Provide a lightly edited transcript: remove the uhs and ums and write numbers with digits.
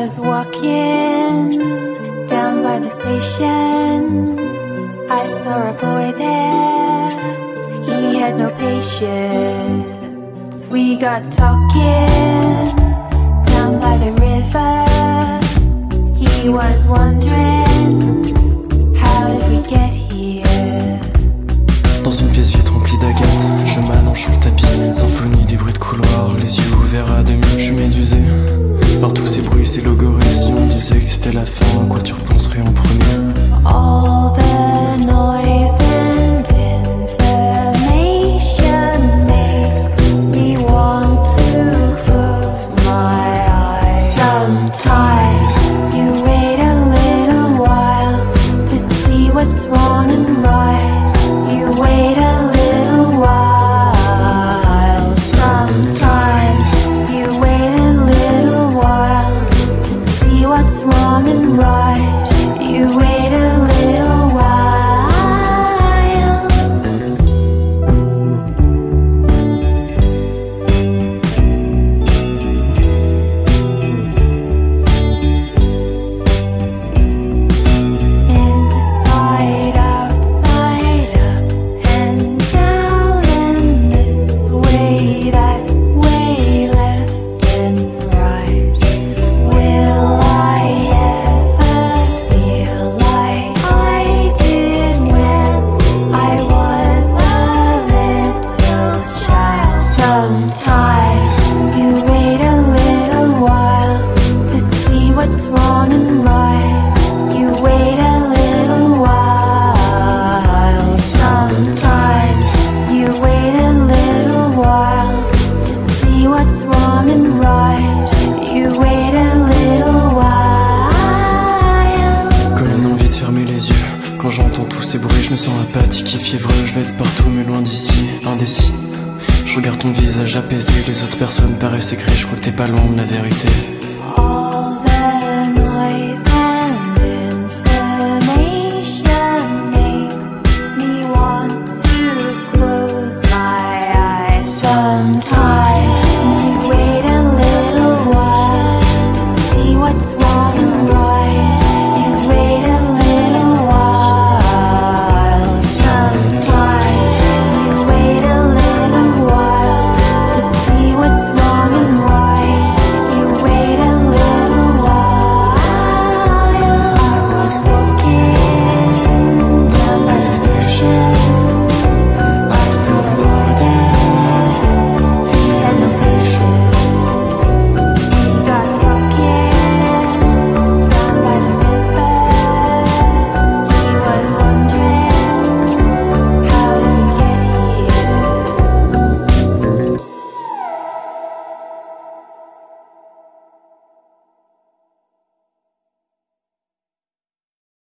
was walking down by the station. I saw a boy there, he had no patience. We got talking down by the river. He was wondering, how did we get here? Dans une pièce vitre remplie d'agates, je m'allonge sur le tapis, symphonie des bruits de couloir, les yeux ouverts à demi. Je suis médusé par tous ces bruits, ces logorées. Si on disait que c'était la fin, à quoi tu repenserais en premier? All the noise and information makes me want to close my eyes. Sometimes you wait a little while to see what's wrong and right. You wait a little while. Sometimes you wait a little while to see what's wrong and right. You wait a little while. Inside, outside, up and down, and this way, that way, left and right. Will I ever feel like I did when I was a little child? Sometimes you wait a little while to see what's wrong and right. You wait a little while. Sometimes you wait a little while to see what's wrong and right. You wait a little while. Comme une envie de fermer les yeux. Quand j'entends tous ces bruits, je me sens apathique et fiévreux. Je vais être partout mais loin d'ici, indécis. Je regarde ton visage apaisé, les autres personnes paraissent écrites. Je crois que t'es pas loin de la vérité.